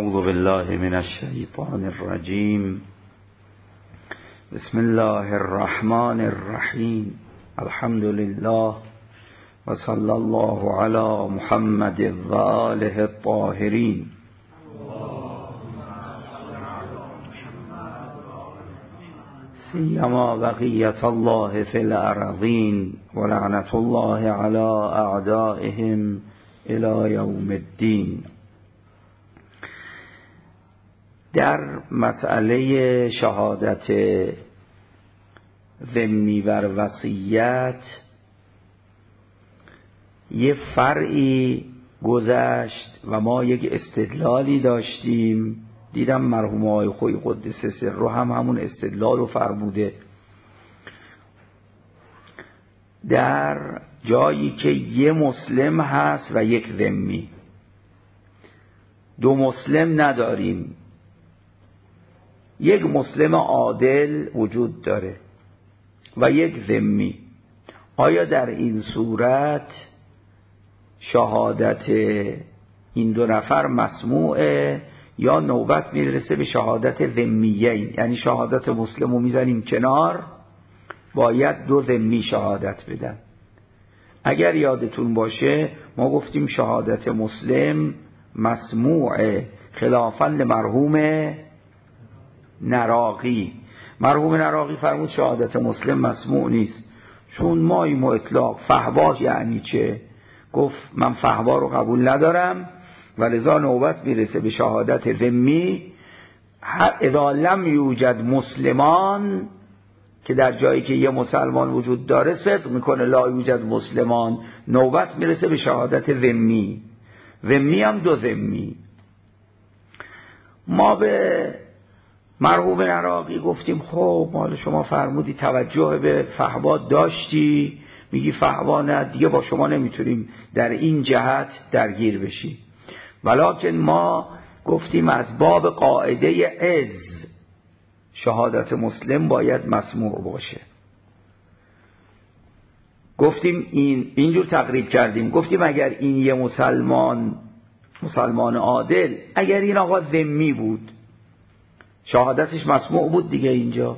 اعوذ بالله من الشیطان الرجیم. بسم الله الرحمن الرحیم. الحمد لله و صلی الله علی محمد و آله الطاهرین. سیما بقیت الله فی الارضین و لعنت الله علی اعدائهم الی یوم الدین. در مسئله شهادت ذمی بر وصیت یه فرعی گذشت و ما یک استدلالی داشتیم. دیدم مرحوم آقای خویی قدس سره همون استدلال رو فرموده. در جایی که یه مسلم هست و یک ذمی، دو مسلم نداریم، یک مسلم عادل وجود داره و یک ذمی، آیا در این صورت شهادت این دو نفر مسموعه یا نوبت میرسه به شهادت ذمیین؟ یعنی شهادت مسلم رو میزنیم کنار، باید دو ذمی شهادت بدن. اگر یادتون باشه ما گفتیم شهادت مسلم مسموعه، خلافاً لمرحوم نراقی. مرحوم نراقی فرمود شهادت مسلم مسموع نیست، چون ماییم و اطلاق. فحوا یعنی چه؟ گفت من فحوا رو قبول ندارم و لذا نوبت میرسه به شهادت ذمی. اذا لم یوجد مسلمان، که در جایی که یه مسلمان وجود داره صدق میکنه لا یوجد مسلمان، نوبت میرسه به شهادت ذمی. ذمی هم دو ذمی. ما به مرحوم نراقی گفتیم خب مال شما فرمودی توجه به فحوا داشتی، میگی فحوا نه، دیگه با شما نمیتونیم در این جهت درگیر بشی. ولکن ما گفتیم از باب قاعده عز شهادت مسلم باید مسموع باشه. گفتیم اینجور تقریب کردیم، گفتیم اگر این یه مسلمان عادل، اگر این آقا ذمی بود شهادتش مسموع بود دیگه اینجا.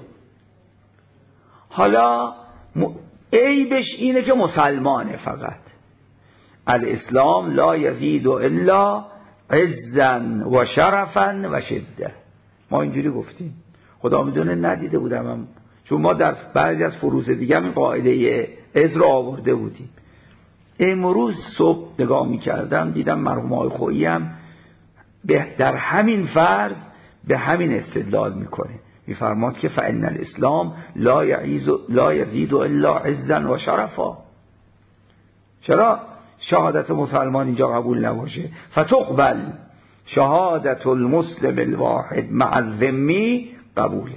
حالا عیبش اینه که مسلمانه فقط. الاسلام لا یزید الا عزا و شرفا و شده. ما اینجوری گفتیم، خدا میدونه ندیده بودم چون ما در بعضی از فروض دیگه این قاعده عز رو آورده بودیم. امروز صبح نگاه میکردم دیدم مرحوم آقای خویی هم در همین فرض به همین استدلال میکنه. میفرماد که فإن الاسلام لا یزید الا عزا و شرفا. چرا شهادت مسلمان اینجا قبول نباشه؟ فتقبل شهادت المسلم الواحد مع الذمی قبوله.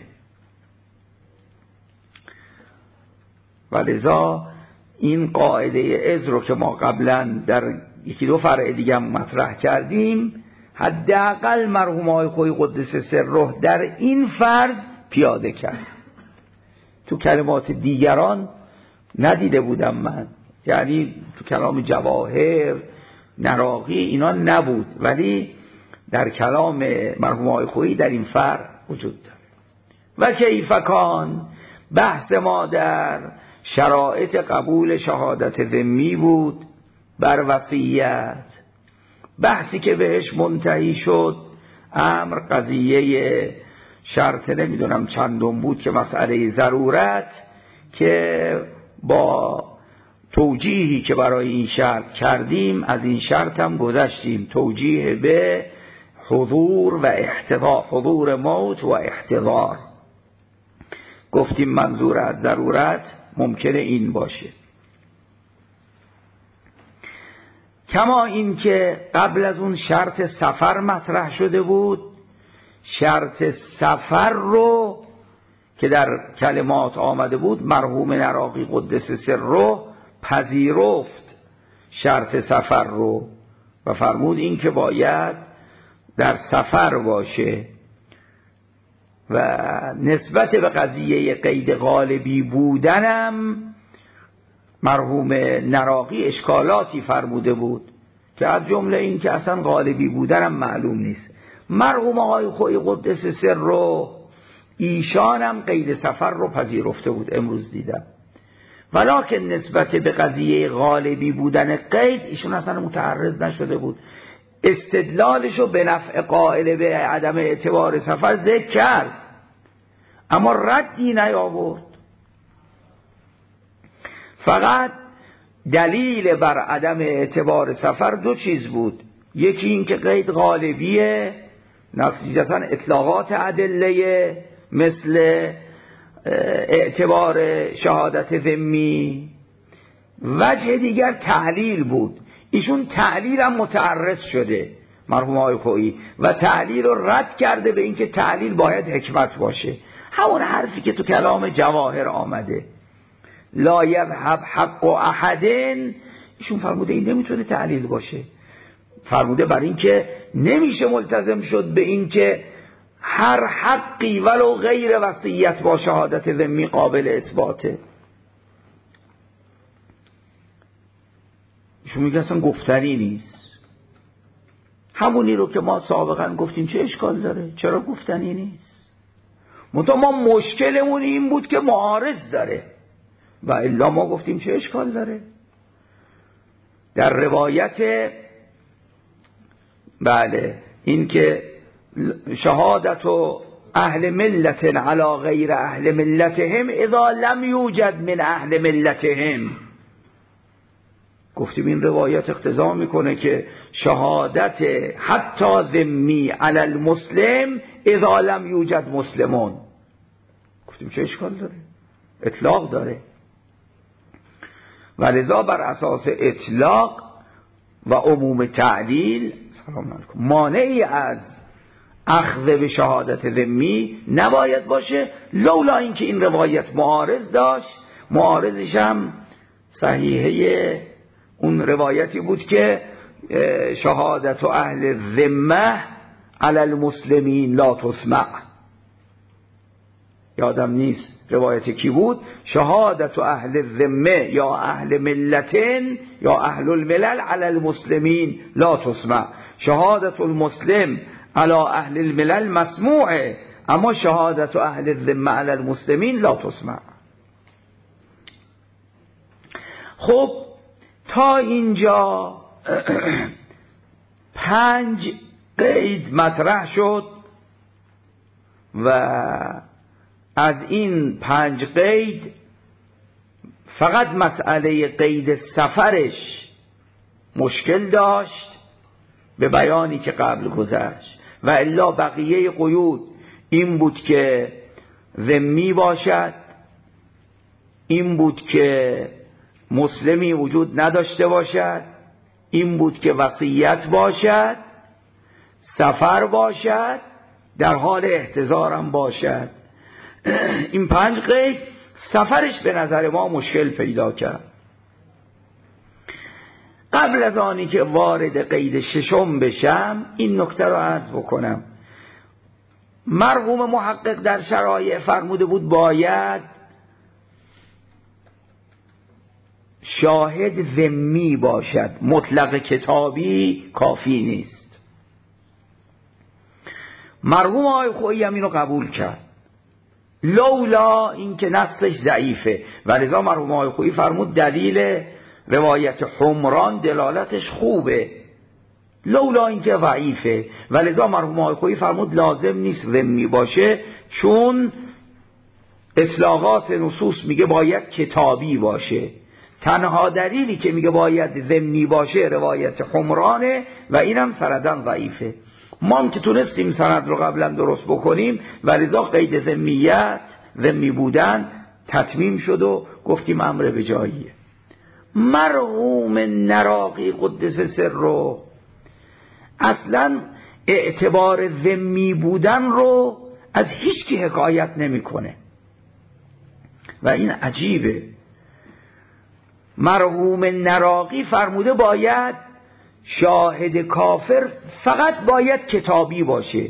ولذا این قاعده عز رو که ما قبلا در یکی دو فرع دیگه مطرح کردیم، حداقل مرحوم آقای خویی قدس سره در این فرض پیاده کرد. تو کلمات دیگران ندیده بودم من، یعنی تو کلام جواهر نراقی اینا نبود، ولی در کلام مرحوم آقای خویی در این فرع وجود داره. و کیف کان، بحث ما در شرایط قبول شهادت ذمی بود بر وصیت. بحثی که بهش منتهی شد امر قضیه شرط نمیدونم چندم بود که مسئله ضرورت، که با توجیهی که برای این شرط کردیم از این شرط هم گذشتیم، توجیه به حضور و احتضار، حضور موت و احتضار. گفتیم منظور از ضرورت ممکنه این باشه. کما این که قبل از اون شرط سفر مطرح شده بود، شرط سفر رو که در کلمات آمده بود مرحوم نراقی قدس سره پذیرفت شرط سفر رو و فرمود این که باید در سفر باشه. و نسبت به قضیه قید غالبی بودنم مرحوم نراقی اشکالاتی فرموده بود که از جمله این که اصلا غالبی بودنم معلوم نیست. مرحوم آقای خویی قدس سر رو ایشان هم قید سفر رو پذیرفته بود، امروز دیدم، ولکن نسبت به قضیه غالبی بودن قید ایشون اصلا متعرض نشده بود. استدلالشو به نفع قائل به عدم اعتبار سفر ذکر کرد اما ردی نیاورد. فقط دلیل بر عدم اعتبار سفر دو چیز بود، یکی این که قید غالبیه، نتیجتاً اطلاقات ادله مثل اعتبار شهادت ذمی. وجه دیگر تعلیل بود، ایشون تعلیل هم متعرض شده مرحوم آقای خویی و تعلیل رو رد کرده به اینکه تعلیل باید حکمت باشه. همون حرفی که تو کلام جواهر آمده لا یذهب حق احدن، ایشون فرموده این نمیتونه تعلیل باشه، فرموده بر این که نمیشه ملتزم شد به این که هر حقی ولو غیر وصیت با شهادت ذمی قابل اثباته. ایشون میگه اصلا گفتنی نیست. همونی رو که ما سابقا گفتیم چه اشکال داره، چرا گفتنی نیست؟ منتها ما مشکلمون این بود که معارض داره و الا ما گفتیم چه اشکال داره. در روایت بله این که شهادت و اهل ملت علی غیر اهل ملتهم اذا لم یوجد من اهل ملتهم، گفتیم این روایت اقتضا میکنه که شهادت حتی ذمی علی المسلم اذا لم یوجد مسلمون. گفتیم چه اشکال داره، اطلاق داره و لذا بر اساس اطلاق و عموم تعلیل مانعی از اخذ به شهادت ذمی نباید باشه، لولا اینکه این روایت معارض داشت. معارضش هم صحیحه اون روایتی بود که شهادت اهل ذمه علی المسلمین لا تسمع، یادم نیست روایت کی بود، شهادت اهل ذمه یا اهل ملتن یا اهل الملل علی المسلمین لا تسمع، شهادت المسلم علی اهل الملل مسموعه اما شهادت اهل الذمه علی المسلمین لا تسمع. خب تا اینجا 5 قید مطرح شد و از این 5 قید فقط مسئله قید سفرش مشکل داشت به بیانی که قبل گذشت و الا بقیه قیود این بود که ذمی باشد، این بود که مسلمی وجود نداشته باشد، این بود که وصیت باشد، سفر باشد، در حال احتضارم باشد. این 5 قید سفرش به نظر ما مشکل پیدا کرد. قبل از آنی که وارد قید 6 بشم این نکته رو عرض بکنم. مرحوم محقق در شرایع فرموده بود باید شاهد ذمی باشد، مطلق کتابی کافی نیست. مرحوم آقای خویی هم اینو قبول کرد لولا اینکه نصش ضعیفه و لذا مرحوم آقای خویی فرمود دلیل روایت حمران دلالتش خوبه، لولا اینکه ضعیفه و لذا مرحوم آقای خویی فرمود لازم نیست ذمی باشه، چون اطلاقات نصوص میگه باید کتابی باشه. تنها دلیلی که میگه باید ذمی باشه روایت حمرانه و اینم سندن ضعیفه. ما هم که تونستیم سند رو قبلا درست بکنیم و لذا قید ذمیت، ذمی بودن تتمیم شد و گفتیم امر به جاییه. مرحوم نراقی قدس سر رو اصلا اعتبار ذمی بودن رو از هیچ کی حکایت نمیکنه و این عجیبه. مرحوم نراقی فرموده باید شاهد کافر فقط باید کتابی باشه،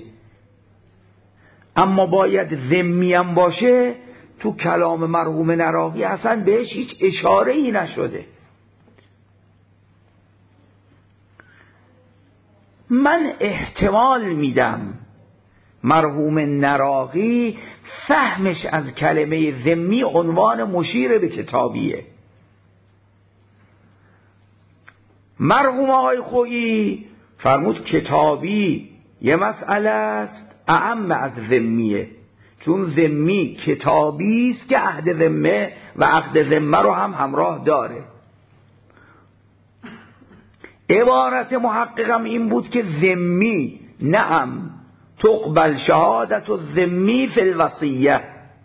اما باید ذمی هم باشه تو کلام مرحوم نراقی اصلا بهش هیچ اشاره ای نشده. من احتمال میدم مرحوم نراقی فهمش از کلمه ذمی عنوان مشیر به کتابیه. مرحوم آقای خویی فرمود کتابی یه مسئله است اعم از ذمیه، چون ذمی کتابی است که عهد ذمه و عقد ذمه رو هم همراه داره. عبارت محققم این بود که ذمی نعم تقبل شهادت الذمی فی الوصیه.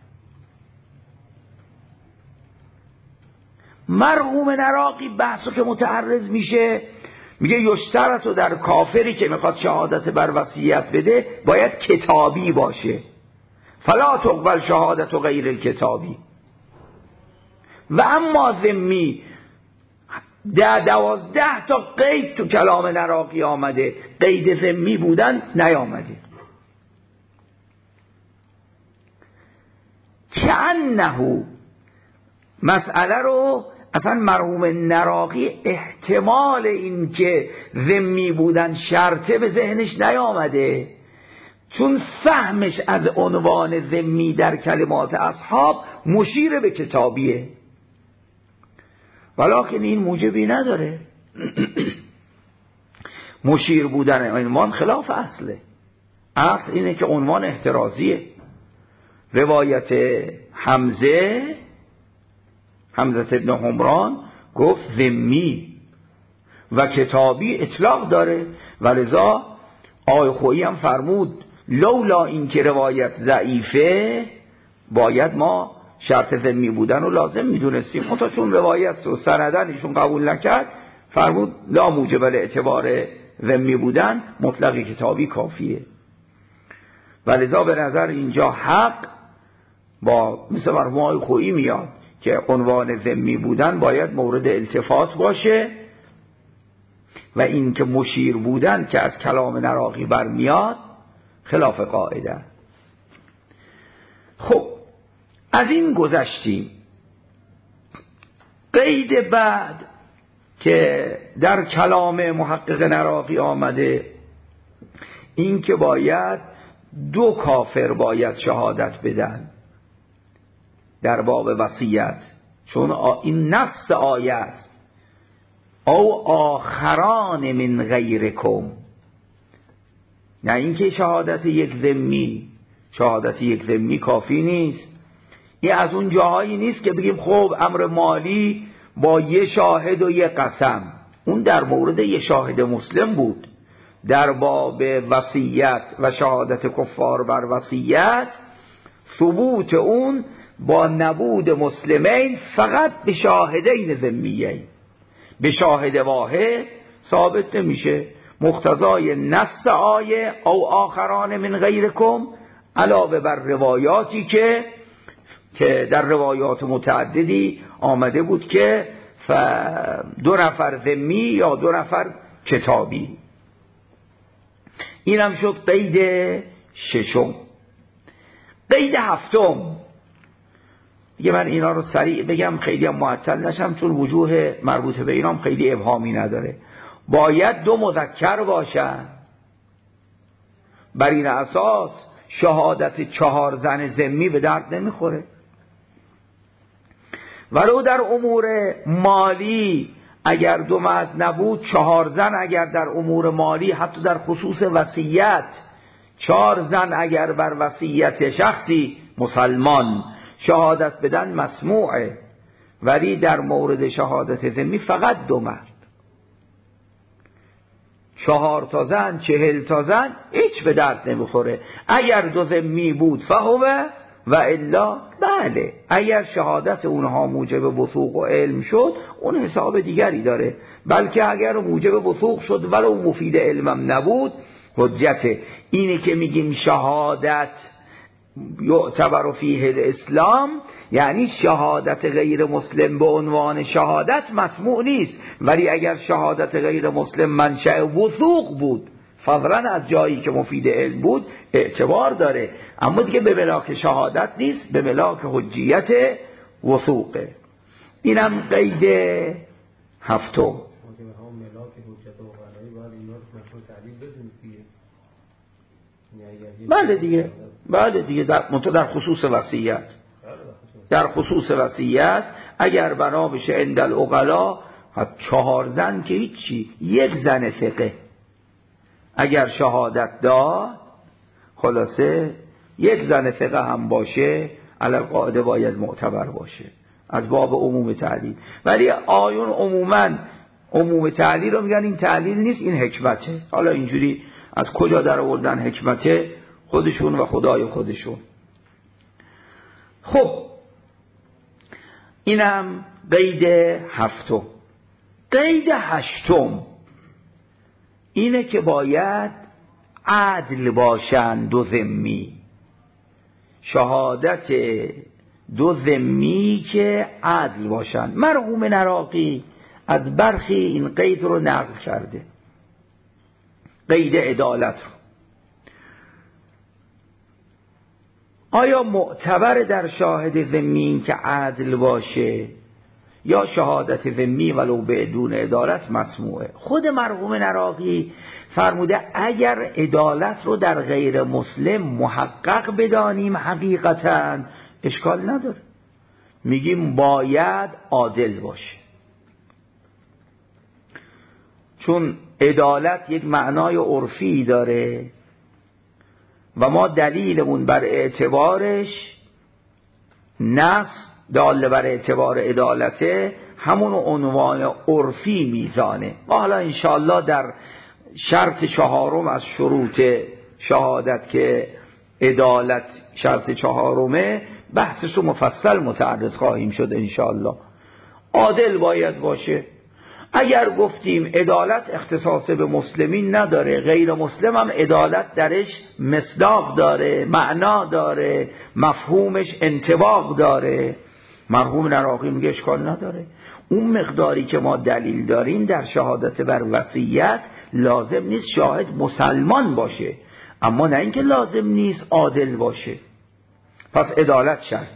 مرحوم نراقی بحثو که متعرض میشه میگه یشترط در کافری که میخواد شهادت بر وصیت بده باید کتابی باشه، فلا تقبل شهادت و غیر الکتابی. و اما ذمی 10-12 تا قید تو کلام نراقی آمده، قید ذمی بودن نیامده. کأنه مسئله رو اصلا مرحوم نراقی احتمال این که ذمی بودن شرطه به ذهنش نیامده، چون فهمش از عنوان ذمی در کلمات اصحاب مشیر به کتابیه، ولکن این موجبی نداره. مشیر بودن عنوان خلاف اصله. اصل اینه که عنوان احترازیه. روایت حمزه ابن حمران گفت ذمی و کتابی اطلاق داره و لذا آقای خویی هم فرمود لولا این که روایت ضعیفه باید ما شرط ذمی بودن رو لازم میدونستیم، منتها چون روایت و سندن ایشون قبول نکرد فرمود لا موجب اعتبار ذمی بودن، مطلق کتابی کافیه. و لذا به نظر اینجا حق با مثل مرحوم آقای خویی میاد که عنوان ذمی بودن باید مورد التفات باشه و این که مشیر بودن که از کلام نراقی برمیاد خلاف قاعده. خب از این گذشتیم. قید بعد که در کلام محقق نراقی آمده این که باید 2 کافر باید شهادت بدن در باب وصیت، چون این نص آیه است او آخران من غیرکم، نه اینکه شهادت یک ذمی کافی نیست. این از اون جاهایی نیست که بگیم خب امر مالی با یه شاهد و یه قسم، اون در مورد یه شاهد مسلم بود. در باب وصیت و شهادت کفار بر وصیت ثبوت اون با نبود مسلمین فقط به شاهدین ذمیین، به شاهد واحد ثابت نمیشه. مقتضای نص آیه او آخران من غیرکم علاوه بر روایاتی که در روایات متعددی آمده بود که 2 نفر ذمی یا 2 نفر کتابی. اینم شد قید 6. قید 7 دیگه من اینا رو سریع بگم خیلی هم معطل نشم، چون وجوه مربوط به اینام خیلی ابهامی نداره. باید 2 مذکر باشن. بر این اساس شهادت 4 زن ذمی به درد نمیخوره. ولو در امور مالی اگر 2 مرد نبود 4 زن اگر در امور مالی، حتی در خصوص وصیت 4 زن اگر بر وصیت شخصی مسلمان شهادت بدن مسموعه، ولی در مورد شهادت ذمی فقط 2 مرد. 4 تا زن 40 تا زن هیچ به درد نمیخوره. اگر 2 ذمی بود فهوه و الا بله، اگر شهادت اونها موجب وثوق و علم شد اون حساب دیگری داره، بلکه اگر موجب وثوق شد ولو مفید علمم نبود حجته. اینه که میگیم شهادت یعتبر فیه الاسلام، یعنی شهادت غیر مسلم به عنوان شهادت مسموع نیست، ولی اگر شهادت غیر مسلم منشأ وثوق بود فضلا از جایی که مفید علم بود اعتبار داره، اما دیگه به ملاک شهادت نیست، به ملاک حجیت وثوقه. اینم قید 7. بله دیگه در خصوص وصیت، در خصوص وصیت اگر بنا بشه عند العقلا 4 زن که هیچی، 1 زن ثقه اگر شهادت داد خلاصه 1 زن ثقه هم باشه علی القاعده باید معتبر باشه از باب عموم تعلیل. ولی آیون عموما عموم تعلیل رو میگن این تعلیل نیست، این حکمته. حالا اینجوری از کجا در آوردن حکمته؟ خودشون و خدای خودشون. خب اینم قید 7. قید 8 اینه که باید عدل باشن 2 ذمی، شهادت 2 ذمی که عدل باشن. مرحوم نراقی از برخی این قید رو نقل کرده، قید عدالت رو. آیا معتبر در شاهد ذمی که عدل باشه یا شهادت ذمی ولو بدون عدالت مسموعه؟ خود مرحوم نراقی فرموده اگر عدالت رو در غیر مسلم محقق بدانیم حقیقتا اشکال نداره، میگیم باید عادل باشه، چون عدالت یک معنای عرفی داره و ما دلیلمون بر اعتبارش نص دال بر اعتبار عدالته همون عنوان عرفی میزانه. ما حالا انشاءالله در شرط 4 از شروط شهادت که عدالت شرط 4 بحثش رو مفصل متعرض خواهیم شد انشاءالله. عادل باید باشه. اگر گفتیم عدالت اختصاص به مسلمین نداره، غیر مسلم هم عدالت درش مصداق داره، معنا داره، مفهومش انطباق داره، مرحوم نراقی میگه اشکال نداره. اون مقداری که ما دلیل داریم در شهادت بر وصیت لازم نیست شاهد مسلمان باشه، اما نه اینکه لازم نیست عادل باشه. پس عدالت شرط.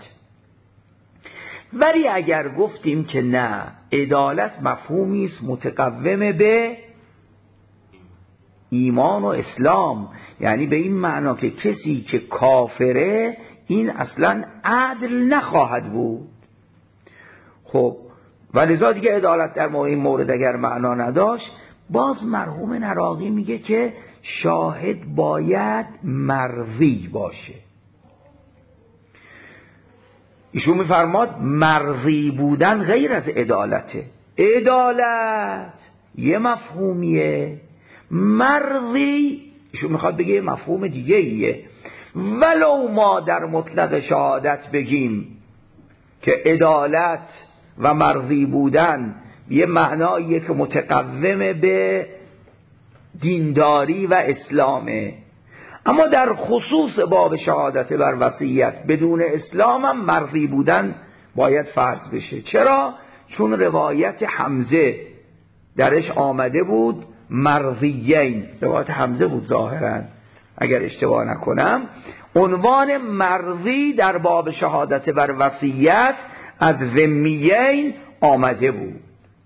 ولی اگر گفتیم که نه، عدالت مفهومی است متقوم به ایمان و اسلام، یعنی به این معنا که کسی که کافره این اصلا عدل نخواهد بود. خب ولذا دیگه عدالت در این مورد اگر معنا نداشت، باز مرحوم نراقی میگه که شاهد باید مرضی باشه. ایشون میفرماد مرضی بودن غیر از عدالته. عدالت یه مفهومیه، مرضی ایشون میخواد بگه مفهوم دیگه ایه. ولو ما در مطلق شهادت بگیم که عدالت و مرضی بودن یه معناییه که متقوم به دینداری و اسلامه، اما در خصوص باب شهادت بر وصیت بدون اسلام هم مرضی بودن باید فرض بشه. چرا؟ چون روایت حمزه درش آمده بود مرضیین، روایت حمزه بود ظاهرا اگر اشتباه نکنم، عنوان مرضی در باب شهادت بر وصیت از ذمیین آمده بود،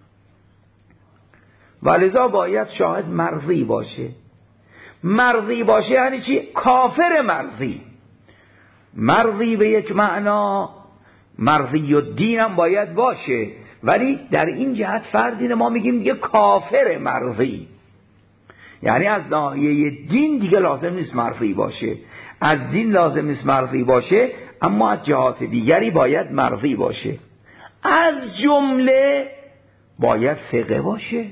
ولذا باید شاهد مرضی باشه. مرضی باشه یعنی چی؟ کافر مرضی. مرضی به یک معنا مرضی الدین هم باید باشه، ولی در این جهت فردین ما میگیم دیگه کافر مرضی، یعنی از ناحیه دین دیگه لازم نیست مرضی باشه، از دین لازم نیست مرضی باشه، اما از جهات دیگری باید مرضی باشه. از جمله باید ثقه باشه.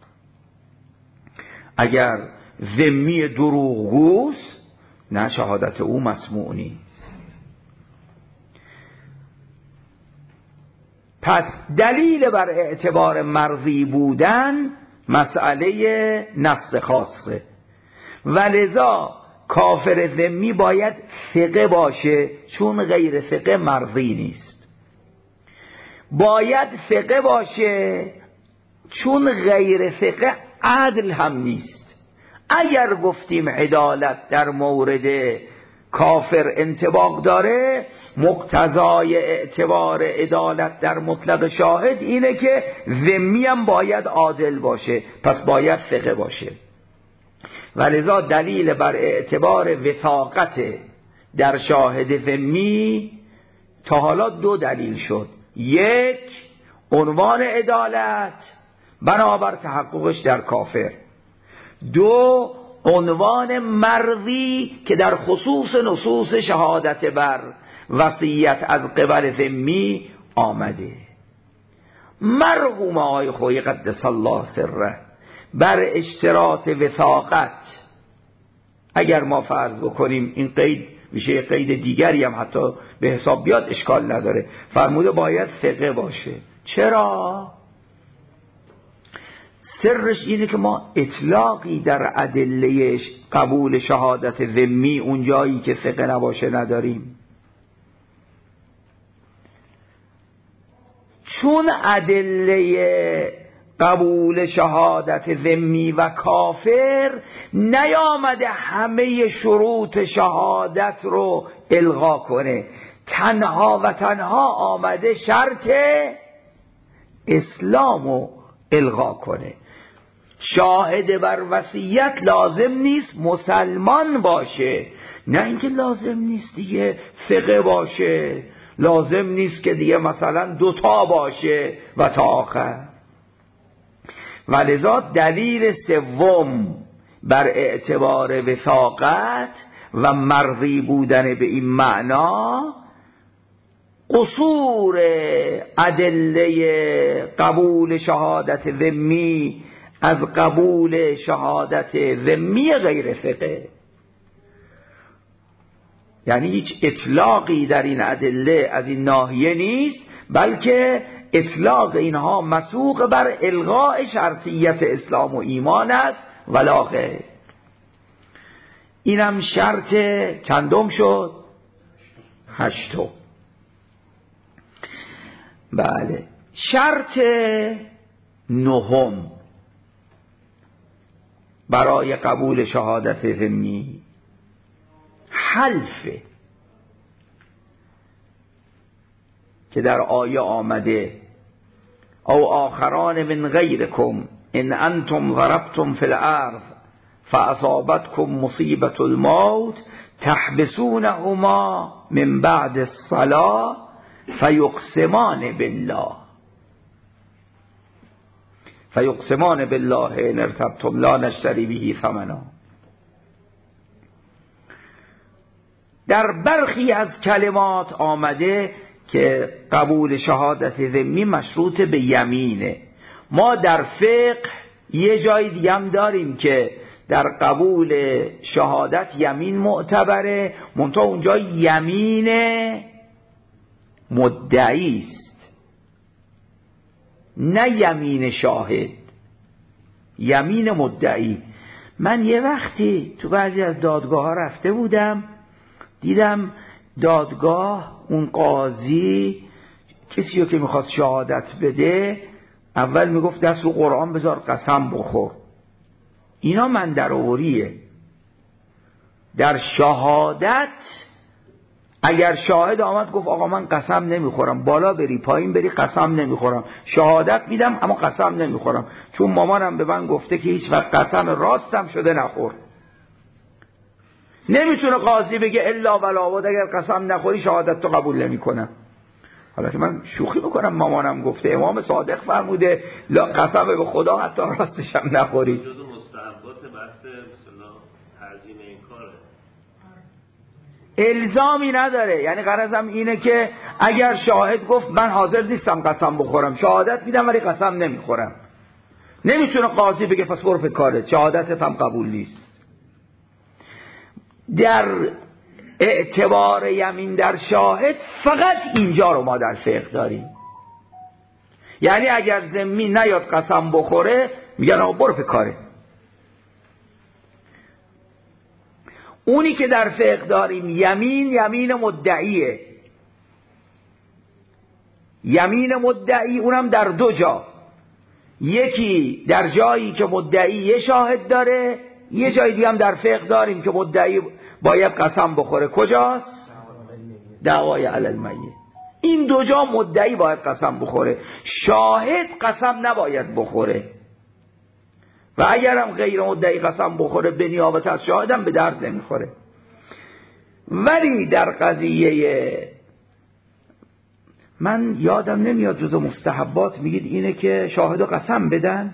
اگر ذمی دروغگوست نه، شهادت او مسموع نیست. پس دلیل بر اعتبار مرضی بودن مسئله نص خاصه، ولذا کافر ذمی باید ثقه باشه، چون غیر ثقه مرضی نیست. باید ثقه باشه چون غیر ثقه عدل هم نیست. اگر گفتیم عدالت در مورد کافر انطباق داره، مقتضای اعتبار عدالت در مطلق شاهد اینه که ذمی هم باید عادل باشه، پس باید ثقه باشه. ولذا دلیل بر اعتبار وثاقت در شاهد ذمی تا حالا دو دلیل شد. یک، عنوان عدالت بنابر تحققش در کافر. دو، عنوان مرضی که در خصوص نصوص شهادت بر وصیت از قبل ذمی آمده. مرحوم آقای خویی قدس الله سره بر اشتراط وثاقت، اگر ما فرض بکنیم این قید میشه قید دیگری هم حتی به حساب بیاد اشکال نداره، فرموده باید ثقه باشه. چرا؟ سرش اینه که ما اطلاقی در ادله قبول شهادت ذمی اون جایی که ثقه نباشه نداریم، چون ادله قبول شهادت ذمی و کافر نیامده همه شروط شهادت رو الغا کنه، تنها و تنها آمده شرط اسلام رو الغا کنه. شاهد بر وصیت لازم نیست مسلمان باشه، نه اینکه لازم نیست دیگه فقه باشه، لازم نیست که دیگه مثلا دوتا باشه و تا آخر. ولذا دلیل سوم بر اعتبار وثاقت و مرضی بودن به این معنا قصور ادله قبول شهادت ذمی از قبول شهادت ذمی غیر فقه، یعنی هیچ اطلاقی در این ادله از این ناحیه نیست، بلکه اطلاق اینها مسوق بر الغاء شرطیت اسلام و ایمان است ولا غیر. اینم شرط چندم شد؟ هشتم. بله. شرط نهم برای قبول شهادت ذمی حلفه که در آیه آمده او آخران من غیرکم ان انتم ضربتم فی الارض فاصابتکم مصیبت الموت تحبسونهما من بعد الصلاة فیقسمان بالله ان ارتبتم لا نشتری به ثمنا. در برخی از کلمات آمده که قبول شهادت ذمی مشروط به یمینه. ما در فقه یه جای دیگه هم داریم که در قبول شهادت یمین معتبره، منتها اونجا یمین مدعی است نه یمین شاهد، یمین مدعی. من یه وقتی تو بعضی از دادگاه ها رفته بودم، دیدم دادگاه اون قاضی کسی رو که میخواست شهادت بده اول میگفت دست رو قرآن بذار قسم بخور. اینا مندرعوریه. در شهادت اگر شاهد آمد گفت آقا من قسم نمیخورم، بالا بری پایین بری قسم نمیخورم، شهادت میدم اما قسم نمیخورم، چون مامانم به من گفته که هیچ وقت قسم راستم شده نخور. نمیتونه قاضی بگه الا ولا اگر قسم نخوری شهادت تو قبول نمیکنم. حالا که من شوخی میکنم، مامانم گفته، امام صادق فرموده لا قسم به خدا حتی راستش هم نخوری. جزو مستحبات بحث مثلا تعظیم این کاره، الزامی نداره. یعنی غرضم اینه که اگر شاهد گفت من حاضر نیستم قسم بخورم، شهادت میدم ولی قسم نمیخورم، نمیتونه قاضی بگه پس برو به کارت، شهادتت هم قبول نیست. در اعتبار یمین در شاهد فقط اینجا رو ما در فقه داریم. یعنی اگر ذمی نیاد قسم بخوره میگن آقا برو به کاره. اونی که در فقه داریم یمین مدعیه. یمین مدعی اونم در دو جا، یکی در جایی که مدعی یه شاهد داره، یه جای دیگه هم در فقه داریم که مدعی باید قسم بخوره. کجاست؟ دعوای علی المیت. این دو جا مدعی باید قسم بخوره، شاهد قسم نباید بخوره. و اگرم غیر مدعی قسم بخوره به نیابت از شاهدم به درد نمیخوره. ولی در قضیه من یادم نمیاد جزو مستحبات میگید اینه که شاهد و قسم بدن.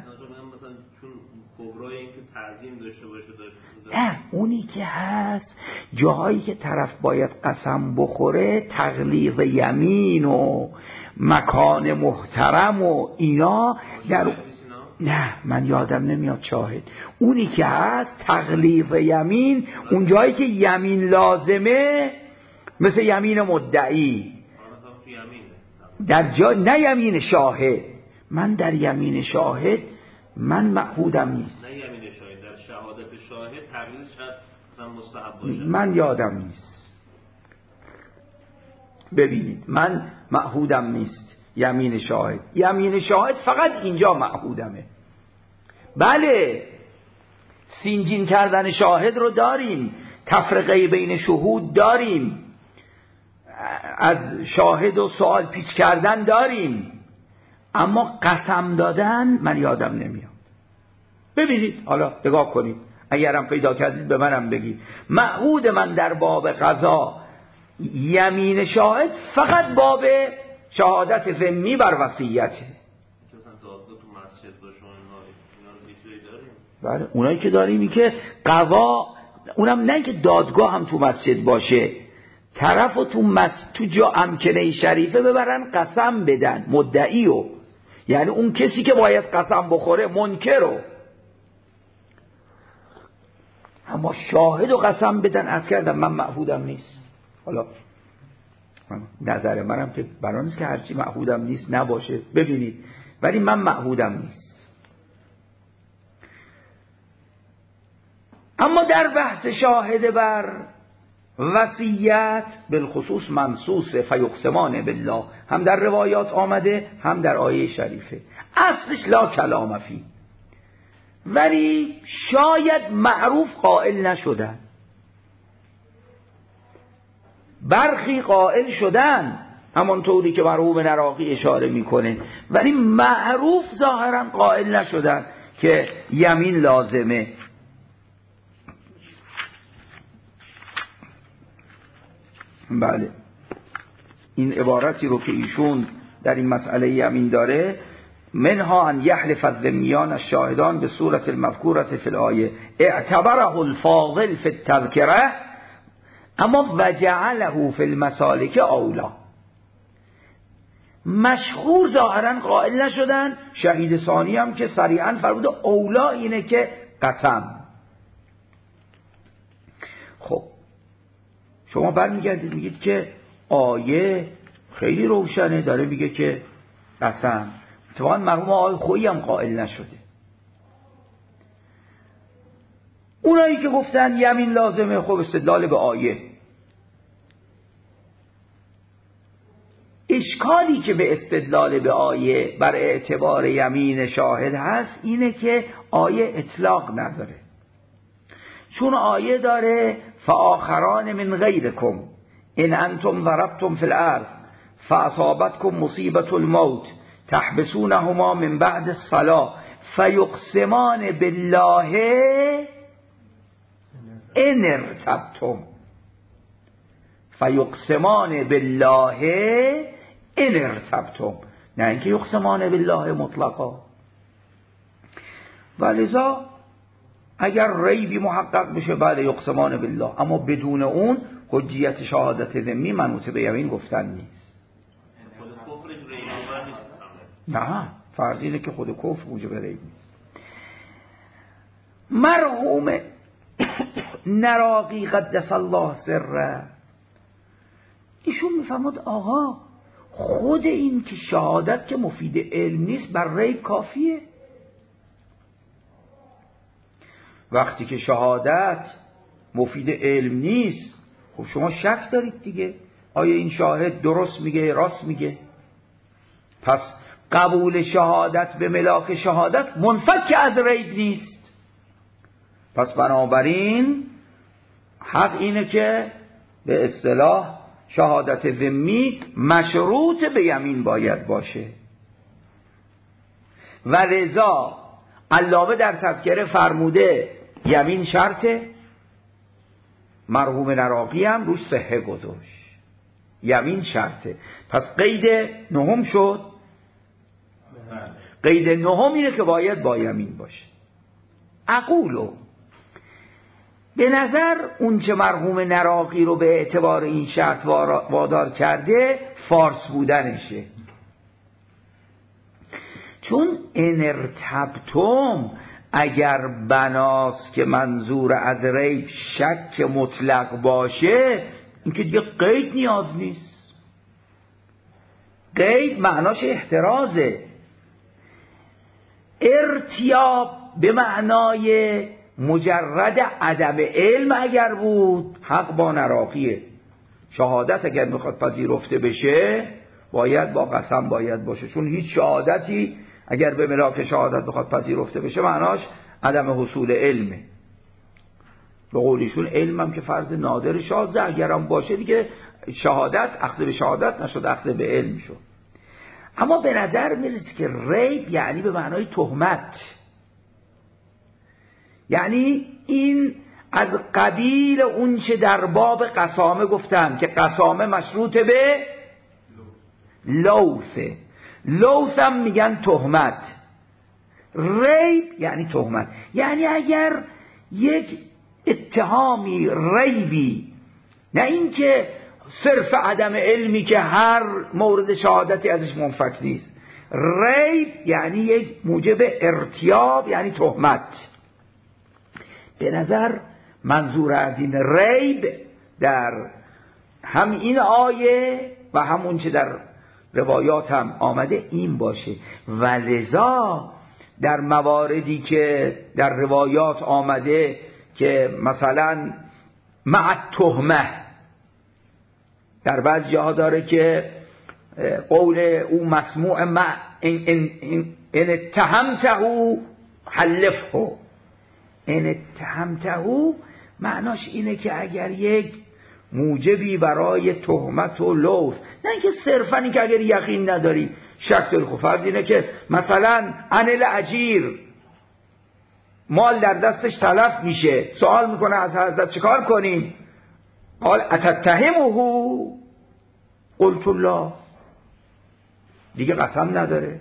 نه، اونی که هست جاهایی که طرف باید قسم بخوره، تغلیظ یمین و مکان محترم و اینا در نه من یادم نمیاد شاهد. اونی که هست تغلیظ یمین، اون جایی که یمین لازمه مثل یمین مدعی در جا، نه یمین شاهد. من در یمین شاهد من معهودم نیست. نه یمین شاهد، در شهادت شاهد تغلیظ شد مثلا مستحب باشه. من یادم نیست. ببینید من معهودم نیست یمین شاهد. یمین شاهد فقط اینجا معهودمه. بله سینجین کردن شاهد رو داریم، تفرقه بین شهود داریم، از شاهد و سوال پیچ کردن داریم، اما قسم دادن من یادم نمیاد. ببینید حالا نگاه کنید، اگرم پیدا کردید به منم بگید. معهود من در باب قضا یمین شاهد فقط باب شهادت ذمی بر وصیته. بله اونایی که داریم این که قضا، اونم نه که دادگاه هم تو مسجد باشه، طرف و تو جا امکنه شریفه ببرن قسم بدن مدعیو، یعنی اون کسی که باید قسم بخوره منکر رو، اما شاهد و قسم بدن. از کردم من معهودم نیست. حالا نظر منم که برای نیست که هرچی معهودم نیست نباشه، ببینید، ولی من معهودم نیست. اما در بحث شاهد بر وصیت بالخصوص منصوص فیقسمان بالله، هم در روایات آمده هم در آیه شریفه، اصلش لا کلام فی، ولی شاید معروف قائل نشدن، برخی قائل شدن همانطوری که مرحوم نراقی اشاره میکنه، ولی معروف ظاهرا قائل نشدن که یمین لازمه. بله این عبارتی رو که ایشون در این مسئله یمین داره، منها ان یحلف الذمیان الشاهدان به صورت المذکورة فی الآیه اعتبره الفاضل فی التذکره اما وجعله فی المسالک اولا. مشهور ظاهرا قائل نشدن، شهید ثانی هم که صریحا فرمود اولا اینه که قسم. خب شما برمیگردید میگید که آیه خیلی روشنه، داره میگه که قسم. اتفاقا مرحوم آقای خویی هم قائل نشده. اونایی که گفتن یمین لازمه، خب استدلال به آیه. اشکالی که به استدلال به آیه بر اعتبار یمین شاهد هست اینه که آیه اطلاق نداره، چون آیه داره فآخران من غیرکم ان انتم ضربتم فی الارض فاصابتکم مصیبة الموت تحبسونهما من بعد الصلاة فیقسمان بالله ان ارتبتم. فیقسمان بالله ان ارتبتم، نه اینکه یقسمان بالله مطلقا. ولذا اگر ریبی محقق بشه بعد یقسمان بالله، اما بدون اون حجیت شهادت ذمی منوط به یمین گفتن نیست. نه فرض اینه که خود کفر موجب ریب نیست. مرحوم نراقی قدس الله سره ایشون میفهمد آقا خود این که شهادت که مفید علم نیست بر ریب کافیه. وقتی که شهادت مفید علم نیست، خب شما شک دارید دیگه، آیا این شاهد درست میگه راست میگه؟ پس قبول شهادت به ملاک شهادت منفک از ریب نیست. پس بنابراین حق اینه که به اصطلاح شهادت ذمی مشروط به یمین باید باشه. و رضا علامه در تذکره فرموده یمین شرطه، مرحوم نراقی هم روش صحه گذاشت، یمین شرطه. پس قید نهم شد. قید نهم اینه که باید با یمین باشه. اقولو به نظر اون چه مرحوم نراقی رو به اعتبار این شرط وادار کرده فارس بودنشه، چون انرتبتم اگر بناست که منظور از ریب شک مطلق باشه، این که دیگه قید نیاز نیست. قید معناش احترازه. ارتیاب به معنای مجرد عدم علم اگر بود حق با نراقیه. شهادت اگر میخواد پذیرفته بشه باید با قسم باید باشه، چون هیچ شهادتی اگر به ملاک شهادت بخواد پذیرفته بشه معناش عدم حصول علمه. به قولیشون علم هم که فرض نادر شاذه، اگرم باشه دیگه شهادت اخذ به شهادت نشد، اخذ به علم شد. اما به نظر میرسه که ریب یعنی به معنای تهمت، یعنی این از قبیل اون چه در باب قسامه گفتن که قسامه مشروط به لوثه، لوث هم میگن تهمت. ریب یعنی تهمت، یعنی اگر یک اتهامی ریبی، نه اینکه صرف عدم علمی که هر مورد شهادتی ازش منفک نیست، ریب یعنی یک موجب ارتیاب یعنی تهمت. به نظر منظور از این ریب در هم این آیه و همون چه در روایات هم آمده این باشه. و لذا در مواردی که در روایات آمده که مثلا مع تهمه، در بعض جاها داره که قول او مسموع مع ان اتهمته حلفه. ان اتهمته معناش اینه که اگر یک موجبی برای تهمت و لوث، نه اینکه صرفا این که اگر یقین نداری شک داری. خب فرض اینه که مثلا انل اجیر مال در دستش تلف میشه، سوال میکنه از حضرت چیکار کنیم؟ قال اتتهمه قلت الله، دیگه قسم نداره.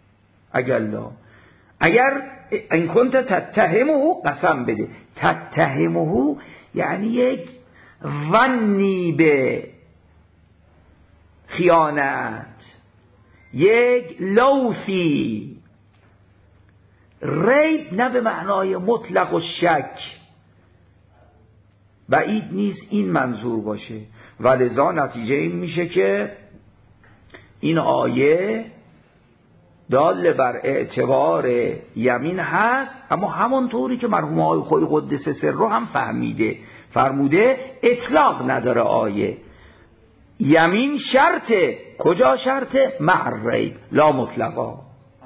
اگر این کنت تتهمه قسم بده. تتهمه یعنی یک ظنی به خیانت، یک لوثی. ریب نه به معنای مطلق و شک، بعید نیست این منظور باشه. و لذا نتیجه این میشه که این آیه دال بر اعتبار یمین هست، اما همونطوری که مرحوم آقای خوی قدس سره هم فرموده اطلاق نداره آیه. یمین شرطه. کجا شرطه؟ مع ریب لا مطلقا.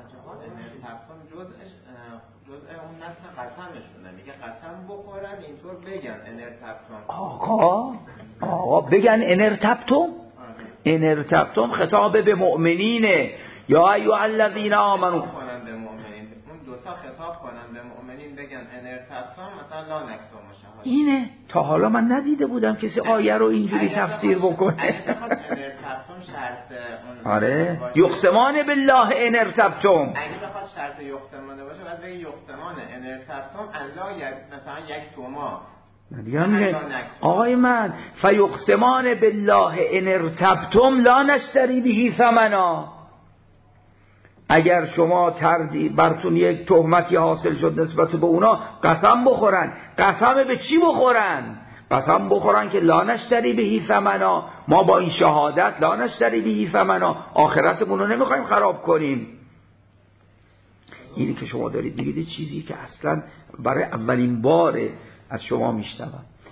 قسم بخورن اینطور بگن انرتبتم. آقا بگن انرتبتم. انرتبتم خطاب به مؤمنینه. یا ایها الذین آمنوا کنن به مؤمنین، اون دوتا خطاب کنن به مؤمنین بگن انرتبتم مثلا لا نکتم شهادت. اینه تا حالا من ندیده بودم کسی آیه رو اینجوری تفسیر بکنه. انرتبتم شرط اون آره یقسمان بالله انرتبتم. اگه بخواد شرط یقسمانه باشه بعد بگه یقسمانه انرتبتم الله مثلا یک توما دیگه آقای من فیقسمان بالله انرتبتم لا نشتری بهی ثمنا. اگر شما تردی براتون یک تهمتی حاصل شد نسبت به اونا، قسم بخورن. قسم به چی بخورن؟ قسم بخورن که لا نشتری بهی ثمنا، ما با این شهادت لا نشتری بهی ثمنا آخرتمون رو نمیخوایم خراب کنیم. اینی که شما دارید میگید چیزی که اصلا برای اولین بار از شما میشنوم.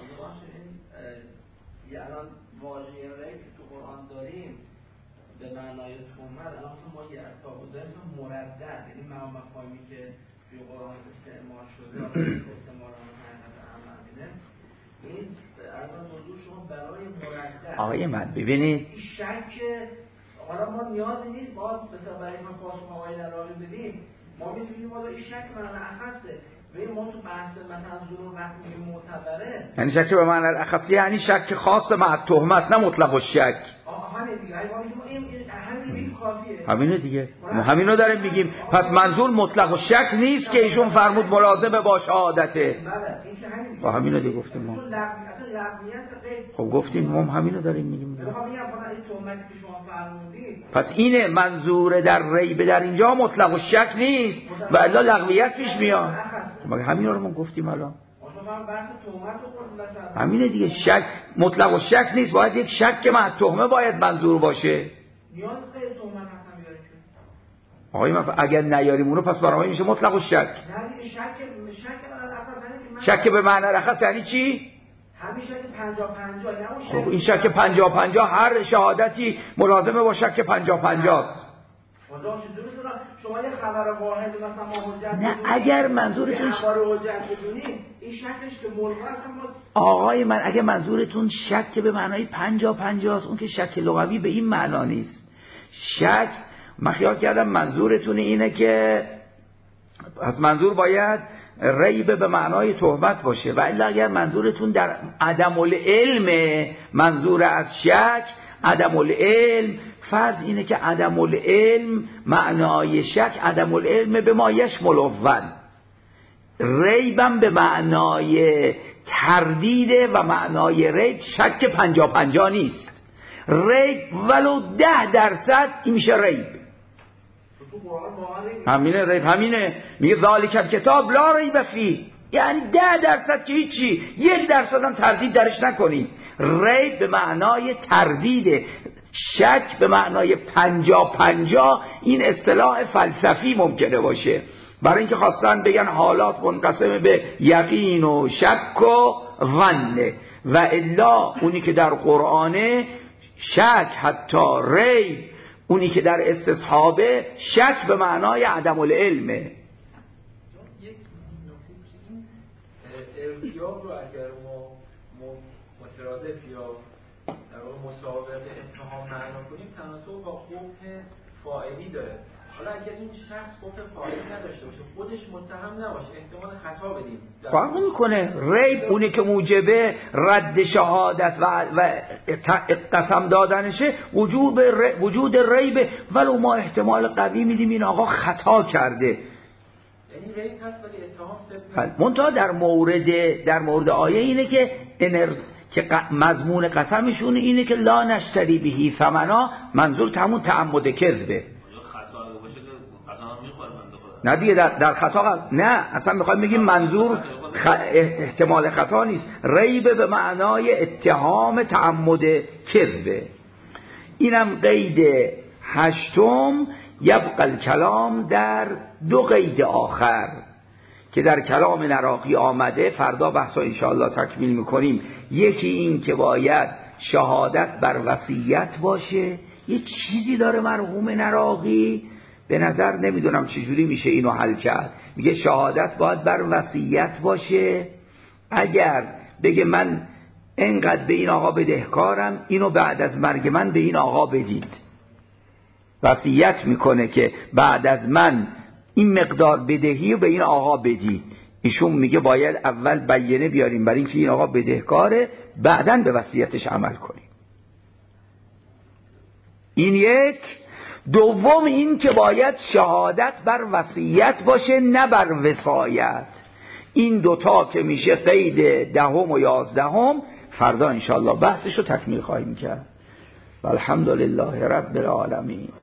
الان واژه ریب که تو قرآن داریم به معنای تهمت، الان ما یه ارتباط داریم مردد، یعنی مفاهیمی که توی قرآن استعمال شده استعمال حقیقت عملیه، این از موضوع شما برای مردد. آقای من ببینید این شک حالا ما نیازی نیست ما مثلا برای ما پاسخ آقای نراقی بدیم، ما میتونیم والا این شک معنی اخصه و ما تو بحث مثلا ظهور وقتی میگیم معتبره، یعنی شک به معنی الاخص یعنی شک خاص مع تهمت، نه مطلق الشک. همین دیگه این کافیه. همینه دیگه، ما همینو داریم میگیم. پس منظور مطلق الشک نیست که ایشون فرمود ملازم با شهادته. بله این که همین با همینو دیگه گفتیم ما. اصلا لغویت غیر. خب گفتیم ما همینو داریم میگیم. میگم این تهمتی که شما فرمودید پس اینه منظور در ریب در اینجا مطلق الشک نیست و الا لغویت پیش میاد. مگه همین رو ما گفتیم الان. همینه دیگه، شک مطلق الشک نیست، باید یک شک مع تهمه باید منظور باشه. نیاز غیر تهمت هم بیاریم. آقای من اگر نیاریم اونو پس برای میشه مطلق الشک. نه شک به معنی الاخص یعنی چی؟ همیشه 50-50 خب این شک 50-50 هر شهادتی ملازمه با شک 50-50 است. شما یه خبر واحد مثلا ما حجت نه اگر منظورتون خبر حجت بدونید این شکش که ملغا است. آقای من اگه منظورتون شک به معنای 50-50 است، اون که شک لغوی به این معنا نیست. شک من خیال کردم منظورتون اینه که از منظور باید ریب به معنای تهمت باشه، و الا اگر منظورتون در عدم العلم منظور از شک عدم العلم، فرض اینه که عدم العلم معنای شک عدم العلم به ما یشمل اول، ریبم به معنای تردیده و معنای ریب شک 50-50 نیست. ریب ولو 10% این میشه ریب. همینه ریب، همینه میگه ذالک کتاب لا ریب فیه، یعنی 10% که هیچی، 1% هم تردید درش نکنی. ریب به معنای تردیده، شک به معنای 50-50 این اصطلاح فلسفی ممکنه باشه، برای اینکه خواستن بگن حالات منقسم به یقین و شک و ظن، و الا اونی که در قرآنه شک حتی ریب، اونی که در استصحابه شک به معنای عدم العلمه. یک نکته این ارتیاب رو اگر ما مترادف یا در واقع مسابقه اتهام معنا کنیم تناسب با قبح فاعلی داره. حالا اگر این شخص قبح فاعلی نداشته باشه، خودش متهم نباشه، احتمال خطا بدیم فرق میکنه. ریب اونی که موجبه رد شهادت و قسم دادنشه وجود ریب، ولو ما احتمال قوی میدیم این آقا خطا کرده، یعنی ریب هست ولی اتهام ثبت. منتها در مورد آیه اینه که مضمون قسمشون اینه که لا نشتری بهی ثمنا، منظور تمون تعمد کذبه. نه دیگه در خطا نه، اصلا میخوایم بگیم منظور احتمال خطا نیست، ریب به معنای اتهام تعمد کذبه. اینم قید 8. یبقى الکلام در 2 قید آخر که در کلام نراقی آمده، فردا بحثا انشاءالله تکمیل میکنیم. یکی این که باید شهادت بر وصیت باشه. یه چیزی داره مرحوم نراقی، به نظر نمیدونم چجوری میشه اینو حل کرد. میگه شهادت باید بر وصیت باشه. اگر بگه من اینقدر به این آقا بدهکارم، اینو بعد از مرگ من به این آقا بدید، وصیت میکنه که بعد از من این مقدار بدهی رو به این آقا بدید. ایشون میگه باید اول بیانه بیاریم برای اینکه این آقا بدهکاره، بعداً به وصیتش عمل کنیم. این یک. دوم این که باید شهادت بر وصیت باشه نه بر وصایت. این 2 که میشه قید 10 و 11، فردا انشاءالله بحثش رو تکمیل خواهیم کرد. والحمدلله رب العالمین.